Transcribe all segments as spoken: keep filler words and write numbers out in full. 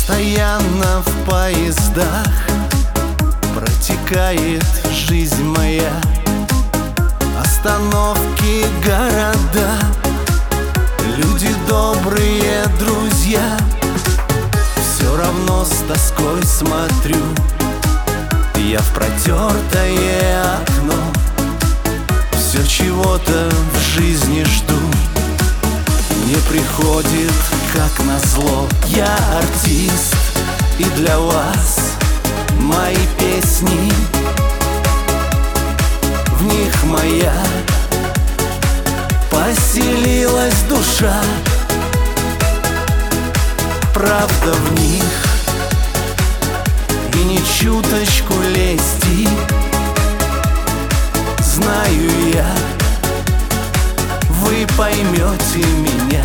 Постоянно в поездах протекает жизнь моя. Остановки, города, люди добрые, друзья. Все равно с тоской смотрю я в протертое окно. Все чего-то в жизни жду, не приходит, как назло. Я артист, и для вас мои песни, в них моя поселилась душа. Правда в них, и ни чуточку лести. Знаю я, вы поймете меня.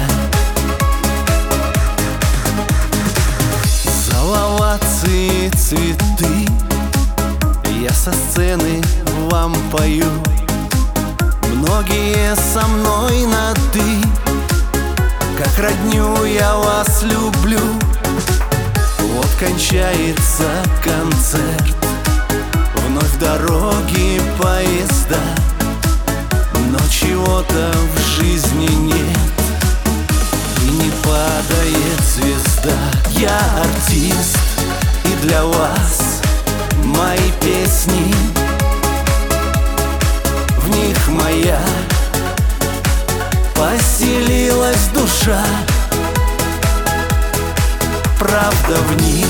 Заловаться цветы я со сцены вам пою. Многие со мной на «ты», как родню я вас люблю. Вот кончается концерт, вновь дороги, поезда, но чего-то в жизни нет, и не падает звезда. Я артист, и для вас мои песни, в них моя поселилась душа. Правда в них,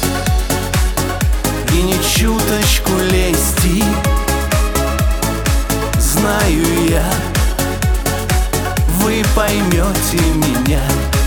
и ни чуточку лести. Знаю я, вы поймете меня.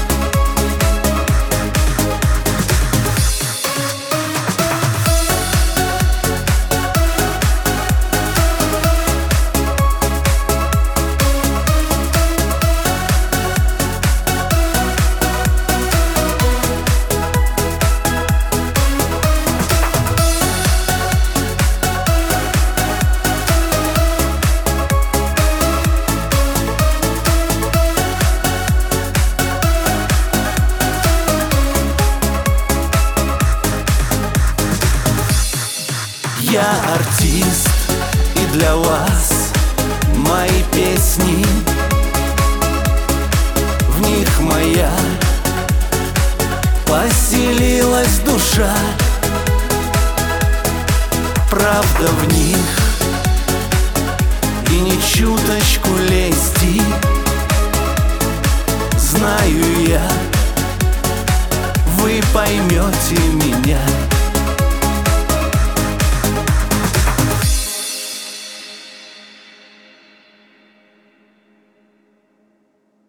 Я артист, и для вас мои песни, в них моя поселилась душа. Правда в них, и ни чуточку лести. Знаю я, вы поймете меня.